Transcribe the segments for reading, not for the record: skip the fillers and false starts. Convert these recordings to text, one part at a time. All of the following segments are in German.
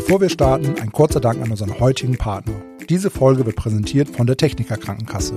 Bevor wir starten, ein kurzer Dank an unseren heutigen Partner. Diese Folge wird präsentiert von der Techniker Krankenkasse.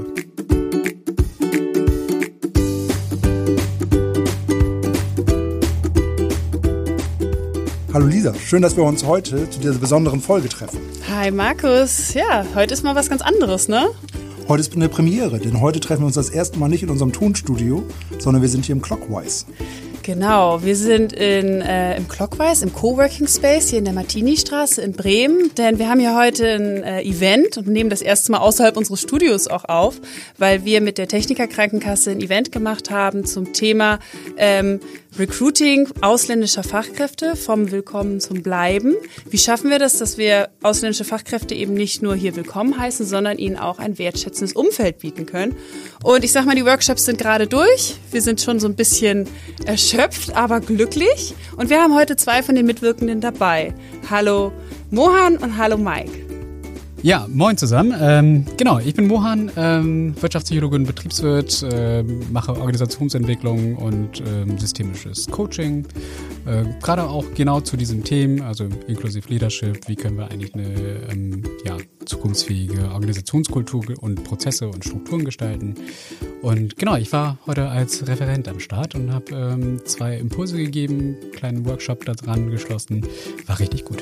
Hallo Lisa, schön, dass wir uns heute zu dieser besonderen Folge treffen. Hi Markus, ja, heute ist mal was ganz anderes, ne? Heute ist eine Premiere, denn heute treffen wir uns das erste Mal nicht in unserem Tonstudio, sondern wir sind hier im Clockwise. Genau, wir sind im Clockwise, im Coworking Space hier in der Martini-Straße in Bremen, denn wir haben hier heute ein Event und nehmen das erste Mal außerhalb unseres Studios auch auf, weil wir mit der Techniker Krankenkasse ein Event gemacht haben zum Thema Recruiting ausländischer Fachkräfte vom Willkommen zum Bleiben. Wie schaffen wir das, dass wir ausländische Fachkräfte eben nicht nur hier willkommen heißen, sondern ihnen auch ein wertschätzendes Umfeld bieten können? Und ich sag mal, die Workshops sind gerade durch. Wir sind schon so ein bisschen erschöpft, aber glücklich. Und wir haben heute 2 von den Mitwirkenden dabei. Hallo Mohan und hallo Mike. Ja, moin zusammen. Genau, ich bin Mohan, Wirtschaftspsychologe und Betriebswirt, mache Organisationsentwicklung und systemisches Coaching. Gerade auch genau zu diesen Themen, also Inclusive Leadership, wie können wir eigentlich eine zukunftsfähige Organisationskultur und Prozesse und Strukturen gestalten. Und genau, ich war heute als Referent am Start und habe 2 Impulse gegeben, kleinen Workshop da dran geschlossen. War richtig gut.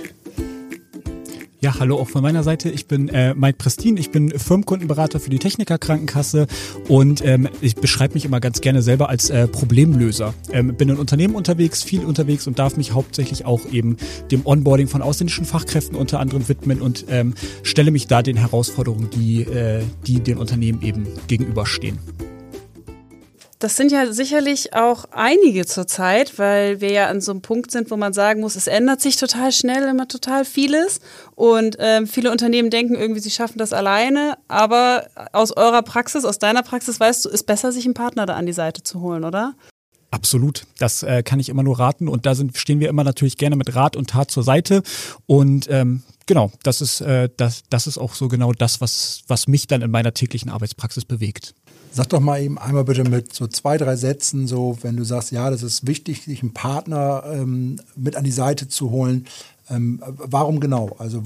Ja, hallo auch von meiner Seite. Ich bin Mike Prestin, ich bin Firmenkundenberater für die Techniker Krankenkasse und ich beschreibe mich immer ganz gerne selber als Problemlöser. Bin in Unternehmen unterwegs, viel unterwegs und darf mich hauptsächlich auch eben dem Onboarding von ausländischen Fachkräften unter anderem widmen und stelle mich da den Herausforderungen, die den Unternehmen eben gegenüberstehen. Das sind ja sicherlich auch einige zurzeit, weil wir ja an so einem Punkt sind, wo man sagen muss, es ändert sich total schnell, immer total vieles und viele Unternehmen denken irgendwie, sie schaffen das alleine, aber aus eurer Praxis, aus deiner Praxis weißt du, ist besser, sich einen Partner da an die Seite zu holen, oder? Absolut, das kann ich immer nur raten und da stehen wir immer natürlich gerne mit Rat und Tat zur Seite und genau, das ist auch so genau das, was mich dann in meiner täglichen Arbeitspraxis bewegt. Sag doch mal eben einmal bitte mit so 2, 3 Sätzen, so wenn du sagst, ja, das ist wichtig, sich einen Partner mit an die Seite zu holen. Warum genau? Also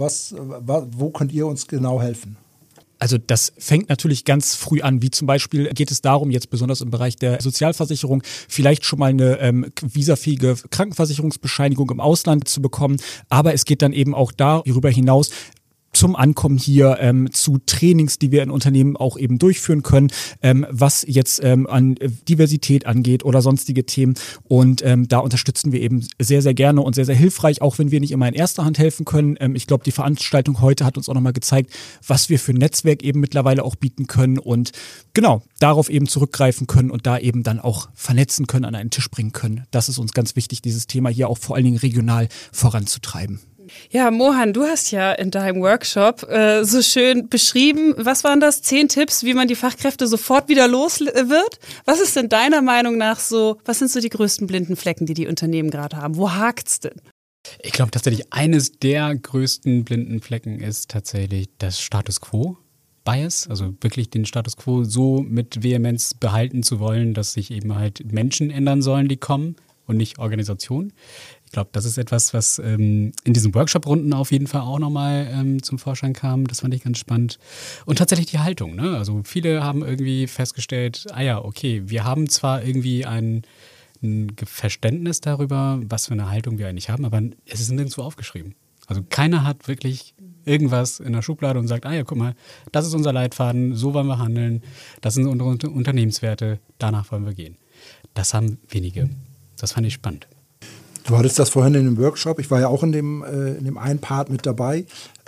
wo könnt ihr uns genau helfen? Also das fängt natürlich ganz früh an, wie zum Beispiel geht es darum, jetzt besonders im Bereich der Sozialversicherung, vielleicht schon mal eine visafähige Krankenversicherungsbescheinigung im Ausland zu bekommen. Aber es geht dann eben auch darüber hinaus, zum Ankommen hier, zu Trainings, die wir in Unternehmen auch eben durchführen können, was jetzt an Diversität angeht oder sonstige Themen. Und da unterstützen wir eben sehr, sehr gerne und sehr, sehr hilfreich, auch wenn wir nicht immer in erster Hand helfen können. Ich glaube, die Veranstaltung heute hat uns auch nochmal gezeigt, was wir für ein Netzwerk eben mittlerweile auch bieten können und genau, darauf eben zurückgreifen können und da eben dann auch vernetzen können, an einen Tisch bringen können. Das ist uns ganz wichtig, dieses Thema hier auch vor allen Dingen regional voranzutreiben. Ja, Mohan, du hast ja in deinem Workshop so schön beschrieben, was waren das? 10 Tipps, wie man die Fachkräfte sofort wieder los wird? Was ist denn deiner Meinung nach so, was sind so die größten blinden Flecken, die Unternehmen gerade haben? Wo hakt's denn? Ich glaube tatsächlich, eines der größten blinden Flecken ist tatsächlich das Status Quo. Bias, also wirklich den Status Quo so mit Vehemenz behalten zu wollen, dass sich eben halt Menschen ändern sollen, die kommen und nicht Organisationen. Ich glaube, das ist etwas, was in diesen Workshop-Runden auf jeden Fall auch nochmal zum Vorschein kam. Das fand ich ganz spannend. Und tatsächlich die Haltung, ne? Also viele haben irgendwie festgestellt, okay, wir haben zwar irgendwie ein Verständnis darüber, was für eine Haltung wir eigentlich haben, aber es ist nirgendwo aufgeschrieben. Also keiner hat wirklich irgendwas in der Schublade und sagt, guck mal, das ist unser Leitfaden, so wollen wir handeln, das sind unsere Unternehmenswerte, danach wollen wir gehen. Das haben wenige. Das fand ich spannend. Du hattest das vorhin in dem Workshop, ich war ja auch in dem einen Part mit dabei,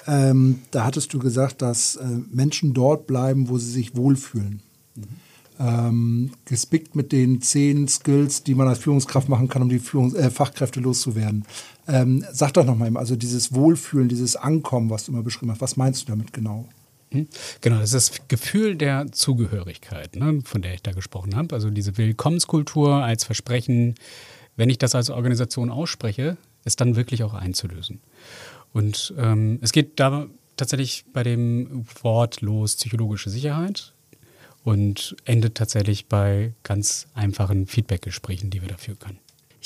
da hattest du gesagt, dass Menschen dort bleiben, wo sie sich wohlfühlen. Gespickt mit den 10 Skills, die man als Führungskraft machen kann, um die Fachkräfte loszuwerden. Sag doch nochmal, also dieses Wohlfühlen, dieses Ankommen, was du immer beschrieben hast, was meinst du damit genau? Genau, das ist das Gefühl der Zugehörigkeit, ne, von der ich da gesprochen habe. Also diese Willkommenskultur als Versprechen, wenn ich das als Organisation ausspreche, es dann wirklich auch einzulösen. Und es geht da tatsächlich bei dem Wort los psychologische Sicherheit und endet tatsächlich bei ganz einfachen Feedbackgesprächen, die wir dafür können. Ich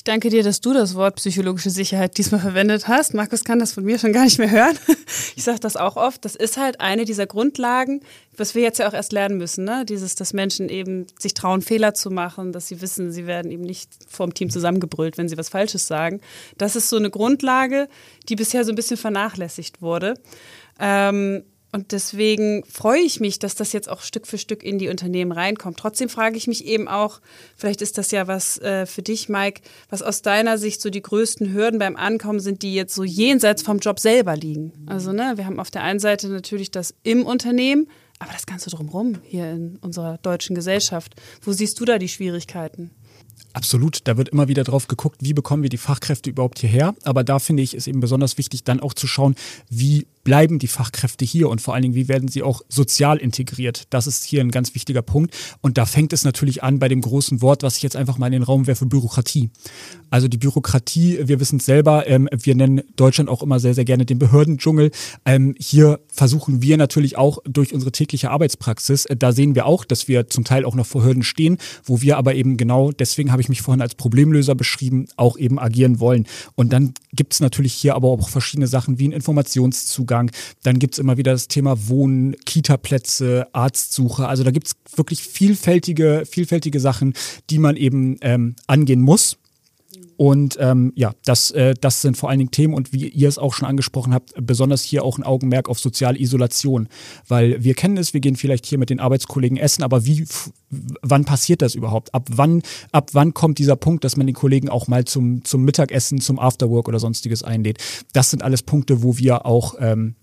Ich danke dir, dass du das Wort psychologische Sicherheit diesmal verwendet hast. Markus kann das von mir schon gar nicht mehr hören. Ich sage das auch oft. Das ist halt eine dieser Grundlagen, was wir jetzt ja auch erst lernen müssen, ne? Dass Menschen eben sich trauen, Fehler zu machen, dass sie wissen, sie werden eben nicht vom Team zusammengebrüllt, wenn sie was Falsches sagen. Das ist so eine Grundlage, die bisher so ein bisschen vernachlässigt wurde. Und deswegen freue ich mich, dass das jetzt auch Stück für Stück in die Unternehmen reinkommt. Trotzdem frage ich mich eben auch, vielleicht ist das ja was für dich, Mike, was aus deiner Sicht so die größten Hürden beim Ankommen sind, die jetzt so jenseits vom Job selber liegen. Also wir haben auf der einen Seite natürlich das im Unternehmen, aber das Ganze drumherum hier in unserer deutschen Gesellschaft. Wo siehst du da die Schwierigkeiten? Absolut, da wird immer wieder drauf geguckt, wie bekommen wir die Fachkräfte überhaupt hierher. Aber da finde ich, ist eben besonders wichtig, dann auch zu schauen, wie bleiben die Fachkräfte hier und vor allen Dingen, wie werden sie auch sozial integriert. Das ist hier ein ganz wichtiger Punkt. Und da fängt es natürlich an bei dem großen Wort, was ich jetzt einfach mal in den Raum werfe, Bürokratie. Also die Bürokratie, wir wissen es selber, wir nennen Deutschland auch immer sehr, sehr gerne den Behördendschungel. Hier versuchen wir natürlich auch durch unsere tägliche Arbeitspraxis, da sehen wir auch, dass wir zum Teil auch noch vor Hürden stehen, wo wir aber eben genau, deswegen habe ich mich vorhin als Problemlöser beschrieben, auch eben agieren wollen. Und dann gibt es natürlich hier aber auch verschiedene Sachen wie einen Informationszugang. Dann gibt es immer wieder das Thema Wohnen, Kita-Plätze, Arztsuche. Also da gibt es wirklich vielfältige Sachen, die man eben angehen muss. Und das sind vor allen Dingen Themen und wie ihr es auch schon angesprochen habt, besonders hier auch ein Augenmerk auf soziale Isolation. Weil wir kennen es, wir gehen vielleicht hier mit den Arbeitskollegen essen, aber wann passiert das überhaupt? Ab wann kommt dieser Punkt, dass man den Kollegen auch mal zum Mittagessen, zum Afterwork oder sonstiges einlädt? Das sind alles Punkte, wo wir auch,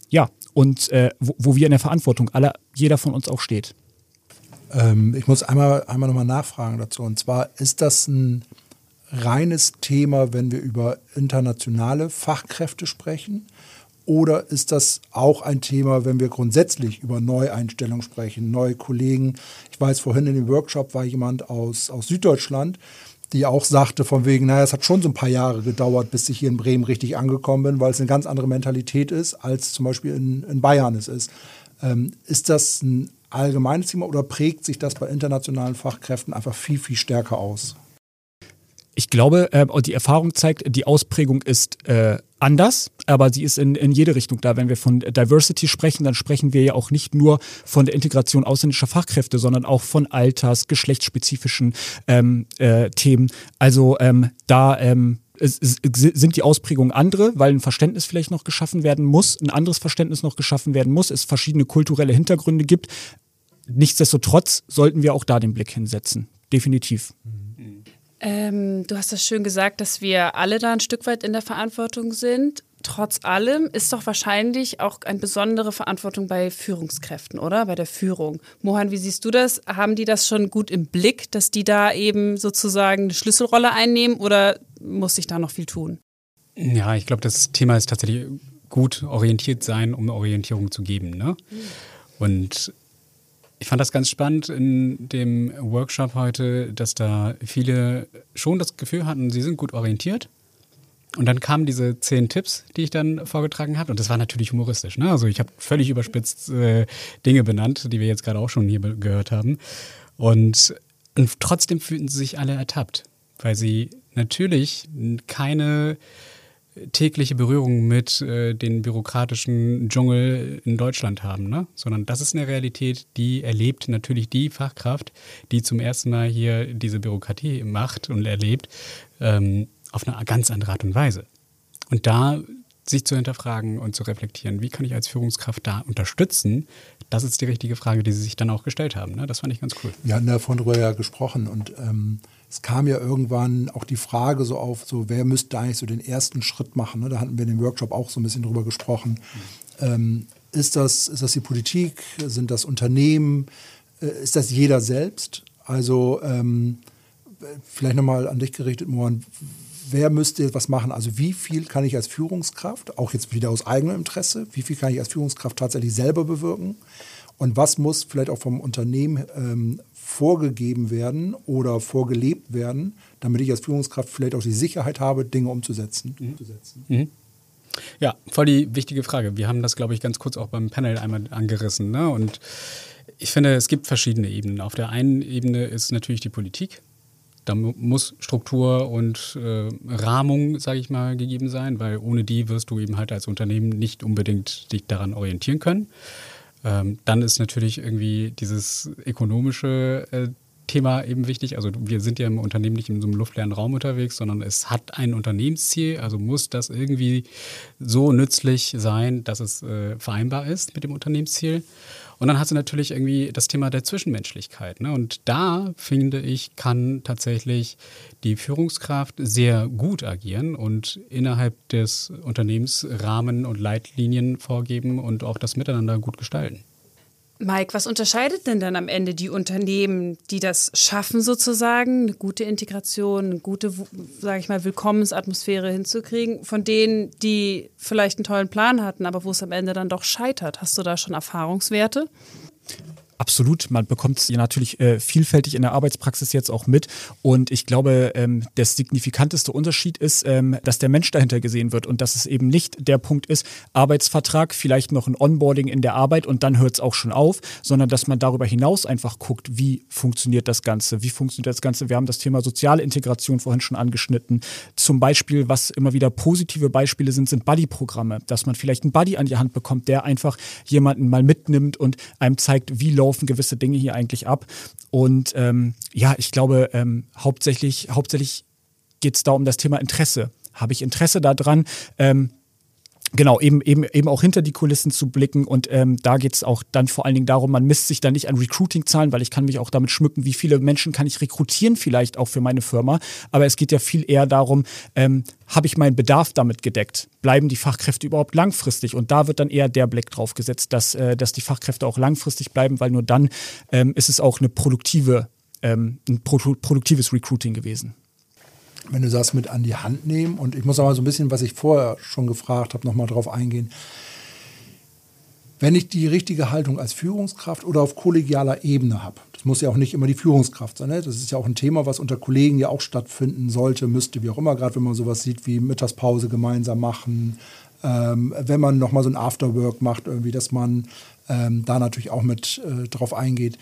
wo wir in der Verantwortung jeder von uns auch steht. Ich muss einmal nochmal nachfragen dazu. Und zwar, ist das ein reines Thema, wenn wir über internationale Fachkräfte sprechen? Oder ist das auch ein Thema, wenn wir grundsätzlich über Neueinstellungen sprechen, neue Kollegen? Ich weiß, vorhin in dem Workshop war jemand aus Süddeutschland, die auch sagte von wegen, es hat schon so ein paar Jahre gedauert, bis ich hier in Bremen richtig angekommen bin, weil es eine ganz andere Mentalität ist, als zum Beispiel in Bayern es ist. Ist das ein allgemeines Thema oder prägt sich das bei internationalen Fachkräften einfach viel, viel stärker aus? Ich glaube, die Erfahrung zeigt, die Ausprägung ist anders, aber sie ist in jede Richtung da. Wenn wir von Diversity sprechen, dann sprechen wir ja auch nicht nur von der Integration ausländischer Fachkräfte, sondern auch von geschlechtsspezifischen Themen. Also sind die Ausprägungen andere, weil ein Verständnis vielleicht noch geschaffen werden muss, ein anderes Verständnis noch geschaffen werden muss, es verschiedene kulturelle Hintergründe gibt. Nichtsdestotrotz sollten wir auch da den Blick hinsetzen. Definitiv. Du hast das schön gesagt, dass wir alle da ein Stück weit in der Verantwortung sind. Trotz allem ist doch wahrscheinlich auch eine besondere Verantwortung bei Führungskräften, oder? Bei der Führung. Mohan, wie siehst du das? Haben die das schon gut im Blick, dass die da eben sozusagen eine Schlüsselrolle einnehmen oder muss sich da noch viel tun? Ja, ich glaube, das Thema ist tatsächlich gut orientiert sein, um eine Orientierung zu geben, ne? Und ich fand das ganz spannend in dem Workshop heute, dass da viele schon das Gefühl hatten, sie sind gut orientiert. Und dann kamen diese 10 Tipps, die ich dann vorgetragen habe. Und das war natürlich humoristisch, ne? Also ich habe völlig überspitzt Dinge benannt, die wir jetzt gerade auch schon hier gehört haben. Und trotzdem fühlten sie sich alle ertappt, weil sie natürlich keine tägliche Berührung mit den bürokratischen Dschungel in Deutschland haben, ne? Sondern das ist eine Realität, die erlebt natürlich die Fachkraft, die zum ersten Mal hier diese Bürokratie macht und erlebt, auf eine ganz andere Art und Weise. Und da sich zu hinterfragen und zu reflektieren, wie kann ich als Führungskraft da unterstützen, das ist die richtige Frage, die sie sich dann auch gestellt haben, ne? Das fand ich ganz cool. Wir hatten davon drüber ja gesprochen und es kam ja irgendwann auch die Frage so auf, so wer müsste eigentlich so den ersten Schritt machen, ne? Da hatten wir in dem Workshop auch so ein bisschen drüber gesprochen. Ist das die Politik? Sind das Unternehmen? Ist das jeder selbst? Also vielleicht nochmal an dich gerichtet, Mohan, wer müsste jetzt was machen? Also wie viel kann ich als Führungskraft, auch jetzt wieder aus eigenem Interesse, wie viel kann ich als Führungskraft tatsächlich selber bewirken? Und was muss vielleicht auch vom Unternehmen vorgegeben werden oder vorgelebt werden, damit ich als Führungskraft vielleicht auch die Sicherheit habe, Dinge umzusetzen? Mhm. Ja, voll die wichtige Frage. Wir haben das, glaube ich, ganz kurz auch beim Panel einmal angerissen, ne? Und ich finde, es gibt verschiedene Ebenen. Auf der einen Ebene ist natürlich die Politik, Da muss Struktur und Rahmung, sage ich mal, gegeben sein, weil ohne die wirst du eben halt als Unternehmen nicht unbedingt dich daran orientieren können. Dann ist natürlich irgendwie dieses ökonomische Thema eben wichtig. Also wir sind ja im Unternehmen nicht in so einem luftleeren Raum unterwegs, sondern es hat ein Unternehmensziel, also muss das irgendwie so nützlich sein, dass es vereinbar ist mit dem Unternehmensziel. Und dann hast du natürlich irgendwie das Thema der Zwischenmenschlichkeit. Ne? Und da, finde ich, kann tatsächlich die Führungskraft sehr gut agieren und innerhalb des Unternehmens Rahmen und Leitlinien vorgeben und auch das Miteinander gut gestalten. Mike, was unterscheidet denn dann am Ende die Unternehmen, die das schaffen sozusagen, eine gute Integration, eine gute, sage ich mal, Willkommensatmosphäre hinzukriegen, von denen, die vielleicht einen tollen Plan hatten, aber wo es am Ende dann doch scheitert? Hast du da schon Erfahrungswerte? Absolut, man bekommt es ja natürlich vielfältig in der Arbeitspraxis jetzt auch mit und ich glaube, der signifikanteste Unterschied ist, dass der Mensch dahinter gesehen wird und dass es eben nicht der Punkt ist, Arbeitsvertrag, vielleicht noch ein Onboarding in der Arbeit und dann hört es auch schon auf, sondern dass man darüber hinaus einfach guckt, wie funktioniert das Ganze, Wir haben das Thema soziale Integration vorhin schon angeschnitten, zum Beispiel, was immer wieder positive Beispiele sind Buddy-Programme, dass man vielleicht einen Buddy an die Hand bekommt, der einfach jemanden mal mitnimmt und einem zeigt, wie laufen gewisse Dinge hier eigentlich ab. Und ich glaube, hauptsächlich geht es da um das Thema Interesse. Habe ich Interesse daran, genau, eben auch hinter die Kulissen zu blicken und da geht es auch dann vor allen Dingen darum, man misst sich dann nicht an Recruiting-Zahlen, weil ich kann mich auch damit schmücken, wie viele Menschen kann ich rekrutieren vielleicht auch für meine Firma, aber es geht ja viel eher darum, habe ich meinen Bedarf damit gedeckt? Bleiben die Fachkräfte überhaupt langfristig? Und da wird dann eher der Blick drauf gesetzt, dass die Fachkräfte auch langfristig bleiben, weil nur dann ist es auch ein produktives Recruiting gewesen. Wenn du sagst, mit an die Hand nehmen, und ich muss aber so ein bisschen, was ich vorher schon gefragt habe, nochmal drauf eingehen. Wenn ich die richtige Haltung als Führungskraft oder auf kollegialer Ebene habe, das muss ja auch nicht immer die Führungskraft sein, ne? Das ist ja auch ein Thema, was unter Kollegen ja auch stattfinden sollte, müsste, wie auch immer, gerade wenn man sowas sieht wie Mittagspause gemeinsam machen, wenn man nochmal so ein Afterwork macht, irgendwie, dass man da natürlich auch mit drauf eingeht.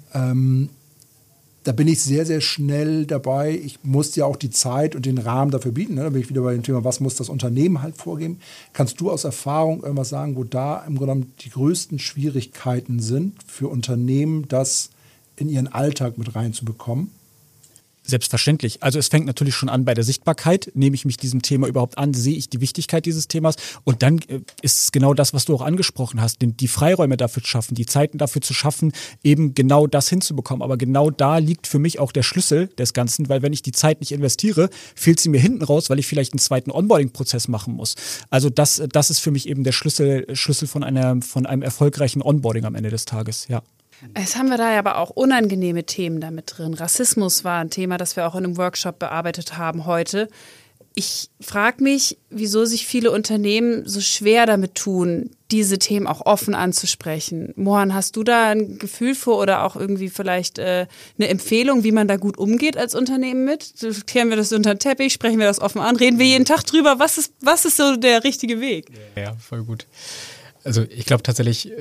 Da bin ich sehr, sehr schnell dabei. Ich muss ja auch die Zeit und den Rahmen dafür bieten. Ne? Da bin ich wieder bei dem Thema, was muss das Unternehmen halt vorgeben. Kannst du aus Erfahrung irgendwas sagen, wo da im Grunde genommen die größten Schwierigkeiten sind für Unternehmen, das in ihren Alltag mit reinzubekommen? Selbstverständlich. Also es fängt natürlich schon an bei der Sichtbarkeit. Nehme ich mich diesem Thema überhaupt an? Sehe ich die Wichtigkeit dieses Themas? Und dann ist es genau das, was du auch angesprochen hast, die Freiräume dafür zu schaffen, die Zeiten dafür zu schaffen, eben genau das hinzubekommen. Aber genau da liegt für mich auch der Schlüssel des Ganzen, weil wenn ich die Zeit nicht investiere, fehlt sie mir hinten raus, weil ich vielleicht einen zweiten Onboarding-Prozess machen muss. Also das ist für mich eben der Schlüssel von einem erfolgreichen Onboarding am Ende des Tages, ja. Jetzt haben wir da ja aber auch unangenehme Themen damit drin. Rassismus war ein Thema, das wir auch in einem Workshop bearbeitet haben heute. Ich frage mich, wieso sich viele Unternehmen so schwer damit tun, diese Themen auch offen anzusprechen. Mohan, hast du da ein Gefühl für oder auch irgendwie vielleicht eine Empfehlung, wie man da gut umgeht als Unternehmen mit? Kehren wir das unter den Teppich, sprechen wir das offen an, reden wir jeden Tag drüber? Was ist so der richtige Weg? Ja, voll gut. Also ich glaube tatsächlich,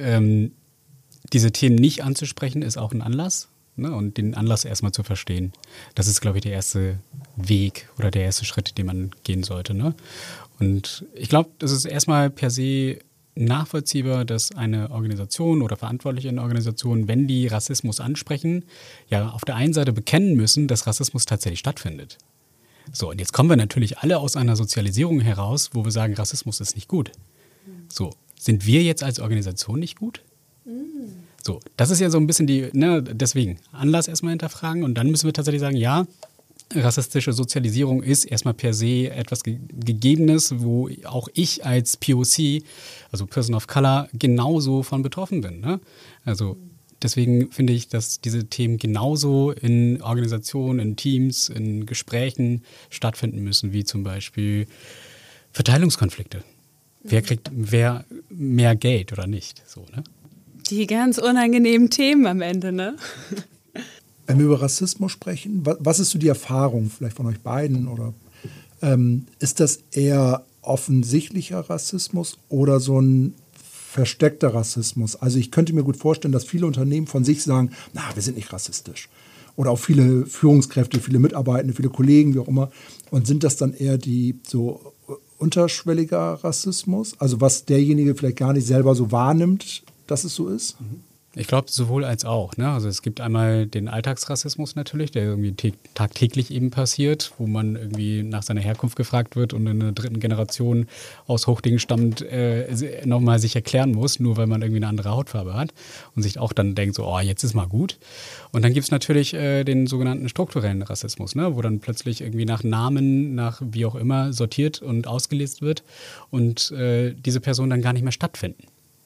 diese Themen nicht anzusprechen, ist auch ein Anlass, ne? Und den Anlass erstmal zu verstehen. Das ist, glaube ich, der erste Weg oder der erste Schritt, den man gehen sollte. Ne? Und ich glaube, das ist erstmal per se nachvollziehbar, dass eine Organisation oder Verantwortliche in einer Organisation, wenn die Rassismus ansprechen, ja auf der einen Seite bekennen müssen, dass Rassismus tatsächlich stattfindet. So, und jetzt kommen wir natürlich alle aus einer Sozialisierung heraus, wo wir sagen, Rassismus ist nicht gut. So, sind wir jetzt als Organisation nicht gut? So, das ist ja so ein bisschen deswegen Anlass erstmal hinterfragen und dann müssen wir tatsächlich sagen, ja, rassistische Sozialisierung ist erstmal per se etwas Gegebenes, wo auch ich als POC, also Person of Color, genauso von betroffen bin. Ne? Also deswegen finde ich, dass diese Themen genauso in Organisationen, in Teams, in Gesprächen stattfinden müssen, wie zum Beispiel Verteilungskonflikte. Wer kriegt mehr Geld oder nicht? So, ne? Die ganz unangenehmen Themen am Ende, ne? Wenn wir über Rassismus sprechen, was ist so die Erfahrung vielleicht von euch beiden? Oder ist das eher offensichtlicher Rassismus oder so ein versteckter Rassismus? Also ich könnte mir gut vorstellen, dass viele Unternehmen von sich sagen, wir sind nicht rassistisch. oder auch viele Führungskräfte, viele Mitarbeitende, viele Kollegen, wie auch immer. Und sind das dann eher die so unterschwelliger Rassismus? Also was derjenige vielleicht gar nicht selber so wahrnimmt, dass es so ist? Ich glaube, sowohl als auch. Ne? Also es gibt einmal den Alltagsrassismus natürlich, der irgendwie tagtäglich eben passiert, wo man irgendwie nach seiner Herkunft gefragt wird und in der 3. Generation aus Hochdingen stammt, nochmal sich erklären muss, nur weil man irgendwie eine andere Hautfarbe hat und sich auch dann denkt, so, oh, jetzt ist mal gut. Und dann gibt es natürlich den sogenannten strukturellen Rassismus, ne? Wo dann plötzlich irgendwie nach Namen, nach wie auch immer sortiert und ausgelesen wird und diese Personen dann gar nicht mehr stattfinden.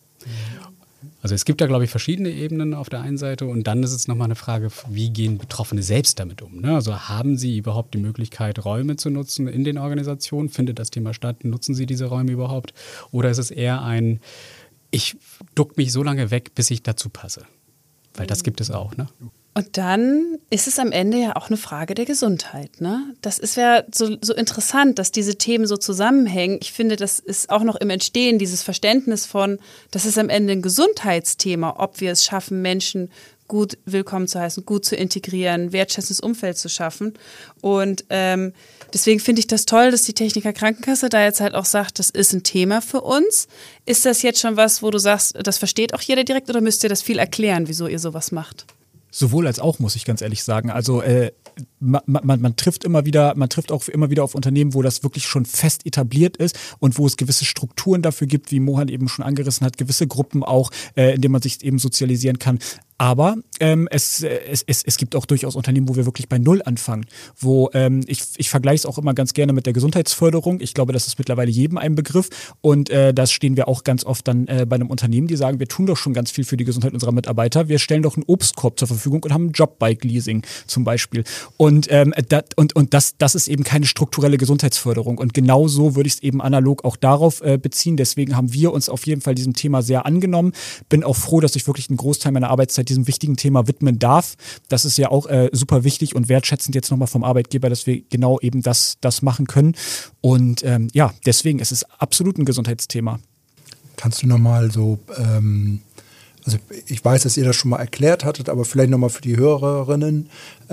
Also es gibt da, glaube ich, verschiedene Ebenen auf der einen Seite und dann ist es nochmal eine Frage, wie gehen Betroffene selbst damit um? Ne? Also haben sie überhaupt die Möglichkeit, Räume zu nutzen in den Organisationen? Findet das Thema statt? Nutzen sie diese Räume überhaupt? Oder ist es eher ein, ich duck mich so lange weg, bis ich dazu passe? Weil das gibt es auch, ne? Und dann ist es am Ende ja auch eine Frage der Gesundheit, ne? Das ist ja so interessant, dass diese Themen so zusammenhängen. Ich finde, das ist auch noch im Entstehen, dieses Verständnis von, das ist am Ende ein Gesundheitsthema, ob wir es schaffen, Menschen gut willkommen zu heißen, gut zu integrieren, wertschätzendes Umfeld zu schaffen. Und deswegen finde ich das toll, dass die Techniker Krankenkasse da jetzt halt auch sagt, das ist ein Thema für uns. Ist das jetzt schon was, wo du sagst, das versteht auch jeder direkt oder müsst ihr das viel erklären, wieso ihr sowas macht? Sowohl als auch, muss ich ganz ehrlich sagen. Also man trifft auch immer wieder auf Unternehmen, wo das wirklich schon fest etabliert ist und wo es gewisse Strukturen dafür gibt, wie Mohan eben schon angerissen hat, gewisse Gruppen auch, in denen man sich eben sozialisieren kann. Aber es gibt auch durchaus Unternehmen, wo wir wirklich bei Null anfangen, wo ich vergleiche es auch immer ganz gerne mit der Gesundheitsförderung. Ich glaube, das ist mittlerweile jedem ein Begriff und da stehen wir auch ganz oft dann bei einem Unternehmen, die sagen, wir tun doch schon ganz viel für die Gesundheit unserer Mitarbeiter. Wir stellen doch einen Obstkorb zur Verfügung und haben ein Jobbike-Leasing zum Beispiel. Und das ist eben keine strukturelle Gesundheitsförderung. Und genau so würde ich es eben analog auch darauf beziehen. Deswegen haben wir uns auf jeden Fall diesem Thema sehr angenommen. Bin auch froh, dass ich wirklich einen Großteil meiner Arbeitszeit diesem wichtigen Thema widmen darf. Das ist ja auch super wichtig und wertschätzend jetzt nochmal vom Arbeitgeber, dass wir genau eben das machen können. Und deswegen ist es absolut ein Gesundheitsthema. Kannst du nochmal so, also ich weiß, dass ihr das schon mal erklärt hattet, aber vielleicht nochmal für die Hörerinnen,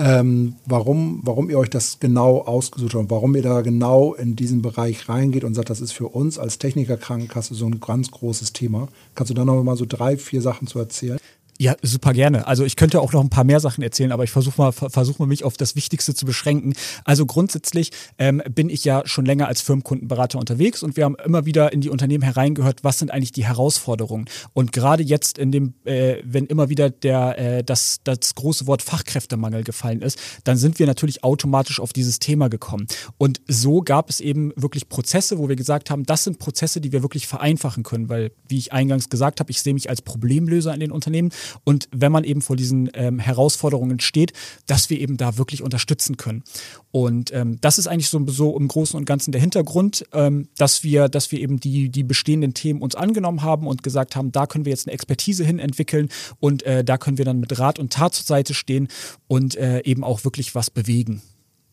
warum ihr euch das genau ausgesucht habt, warum ihr da genau in diesen Bereich reingeht und sagt, das ist für uns als Techniker-Krankenkasse so ein ganz großes Thema. Kannst du da noch mal so 3, 4 Sachen zu erzählen? Ja, super gerne. Also ich könnte auch noch ein paar mehr Sachen erzählen, aber ich versuche mal mich auf das Wichtigste zu beschränken. Also grundsätzlich bin ich ja schon länger als Firmenkundenberater unterwegs und wir haben immer wieder in die Unternehmen hereingehört, was sind eigentlich die Herausforderungen. Und gerade jetzt wenn immer wieder das große Wort Fachkräftemangel gefallen ist, dann sind wir natürlich automatisch auf dieses Thema gekommen. Und so gab es eben wirklich Prozesse, wo wir gesagt haben, das sind Prozesse, die wir wirklich vereinfachen können, weil, wie ich eingangs gesagt habe, ich sehe mich als Problemlöser in den Unternehmen. Und wenn man eben vor diesen Herausforderungen steht, dass wir eben da wirklich unterstützen können. Und das ist eigentlich so im Großen und Ganzen der Hintergrund, dass wir eben die bestehenden Themen uns angenommen haben und gesagt haben, da können wir jetzt eine Expertise hin entwickeln und da können wir dann mit Rat und Tat zur Seite stehen und eben auch wirklich was bewegen.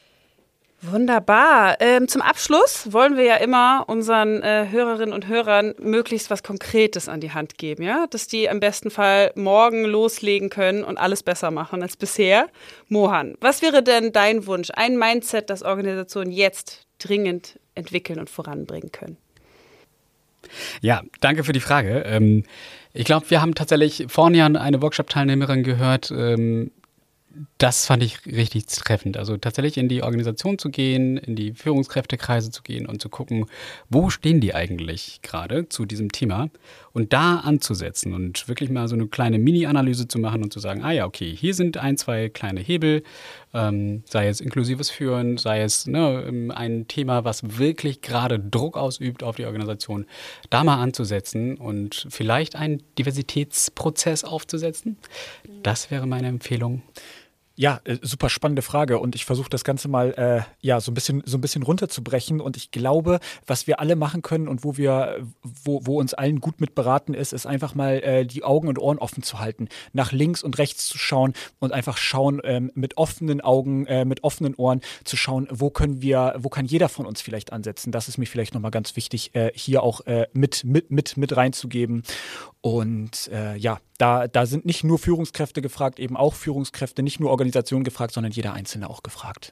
Wunderbar. Zum Abschluss wollen wir ja immer unseren Hörerinnen und Hörern möglichst was Konkretes an die Hand geben, ja, dass die im besten Fall morgen loslegen können und alles besser machen als bisher. Mohan, was wäre denn dein Wunsch, ein Mindset, das Organisationen jetzt dringend entwickeln und voranbringen können? Ja, danke für die Frage. Ich glaube, wir haben tatsächlich vorhin ja eine Workshop-Teilnehmerin gehört. Das fand ich richtig treffend. Also tatsächlich in die Organisation zu gehen, in die Führungskräftekreise zu gehen und zu gucken, wo stehen die eigentlich gerade zu diesem Thema und da anzusetzen und wirklich mal so eine kleine Mini-Analyse zu machen und zu sagen, okay, hier sind 1, 2 kleine Hebel, sei es inklusives Führen, sei es ein Thema, was wirklich gerade Druck ausübt auf die Organisation, da mal anzusetzen und vielleicht einen Diversitätsprozess aufzusetzen. Das wäre meine Empfehlung. Ja, super spannende Frage und ich versuche das Ganze mal so ein bisschen runterzubrechen und ich glaube, was wir alle machen können und wo uns allen gut mit beraten ist einfach mal die Augen und Ohren offen zu halten, nach links und rechts zu schauen und einfach schauen mit offenen Augen, mit offenen Ohren zu schauen, wo kann jeder von uns vielleicht ansetzen. Das ist mir vielleicht nochmal ganz wichtig, hier auch mit reinzugeben. Und da sind nicht nur Führungskräfte gefragt, eben auch Führungskräfte, nicht nur Organisationen gefragt, sondern jeder Einzelne auch gefragt.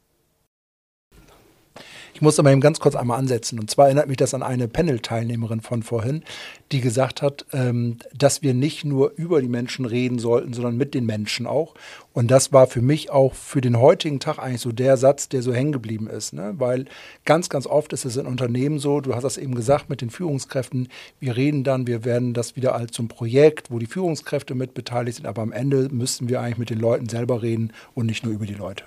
Ich muss aber eben ganz kurz einmal ansetzen. Und zwar erinnert mich das an eine Panel-Teilnehmerin von vorhin, die gesagt hat, dass wir nicht nur über die Menschen reden sollten, sondern mit den Menschen auch. Und das war für mich auch für den heutigen Tag eigentlich so der Satz, der so hängen geblieben ist. Ne? Weil ganz, ganz oft ist es in Unternehmen so, du hast das eben gesagt mit den Führungskräften, wir werden das wieder als so ein Projekt, wo die Führungskräfte mit beteiligt sind, aber am Ende müssten wir eigentlich mit den Leuten selber reden und nicht nur über die Leute.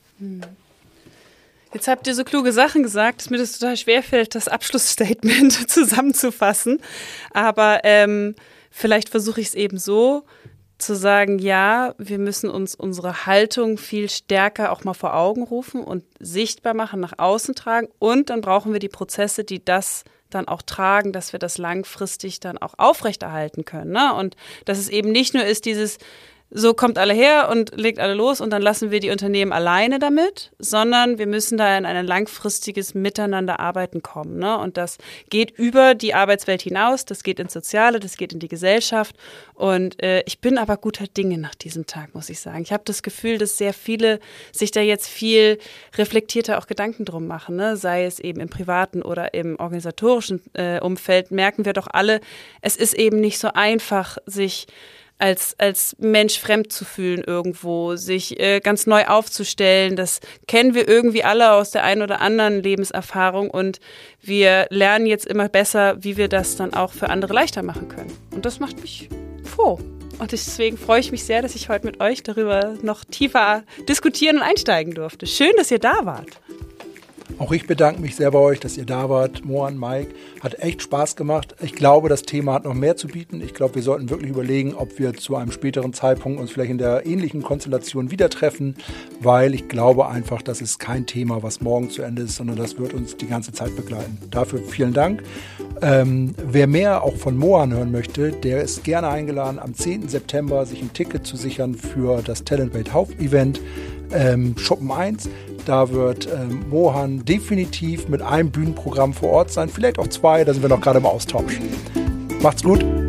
Jetzt habt ihr so kluge Sachen gesagt, dass mir das total schwerfällt, das Abschlussstatement zusammenzufassen. Aber vielleicht versuche ich es eben so zu sagen, ja, wir müssen uns unsere Haltung viel stärker auch mal vor Augen rufen und sichtbar machen, nach außen tragen. Und dann brauchen wir die Prozesse, die das dann auch tragen, dass wir das langfristig dann auch aufrechterhalten können. Ne? Und dass es eben nicht nur ist dieses, so kommt alle her und legt alle los und dann lassen wir die Unternehmen alleine damit, sondern wir müssen da in ein langfristiges Miteinanderarbeiten kommen. Ne? Und das geht über die Arbeitswelt hinaus, das geht ins Soziale, das geht in die Gesellschaft. Und ich bin aber guter Dinge nach diesem Tag, muss ich sagen. Ich habe das Gefühl, dass sehr viele sich da jetzt viel reflektierter auch Gedanken drum machen. Ne? Sei es eben im privaten oder im organisatorischen Umfeld, merken wir doch alle, es ist eben nicht so einfach, sich als Mensch fremd zu fühlen irgendwo, sich ganz neu aufzustellen. Das kennen wir irgendwie alle aus der einen oder anderen Lebenserfahrung und wir lernen jetzt immer besser, wie wir das dann auch für andere leichter machen können. Und das macht mich froh. Und deswegen freue ich mich sehr, dass ich heute mit euch darüber noch tiefer diskutieren und einsteigen durfte. Schön, dass ihr da wart. Auch ich bedanke mich sehr bei euch, dass ihr da wart. Mohan, Mike, hat echt Spaß gemacht. Ich glaube, das Thema hat noch mehr zu bieten. Ich glaube, wir sollten wirklich überlegen, ob wir zu einem späteren Zeitpunkt uns vielleicht in der ähnlichen Konstellation wieder treffen, weil ich glaube einfach, das ist kein Thema, was morgen zu Ende ist, sondern das wird uns die ganze Zeit begleiten. Dafür vielen Dank. Wer mehr auch von Mohan hören möchte, der ist gerne eingeladen, am 10. September sich ein Ticket zu sichern für das Talentwelt Hauptevent Schuppen 1. Da wird Mohan definitiv mit einem Bühnenprogramm vor Ort sein, vielleicht auch 2, da sind wir noch gerade im Austausch. Macht's gut!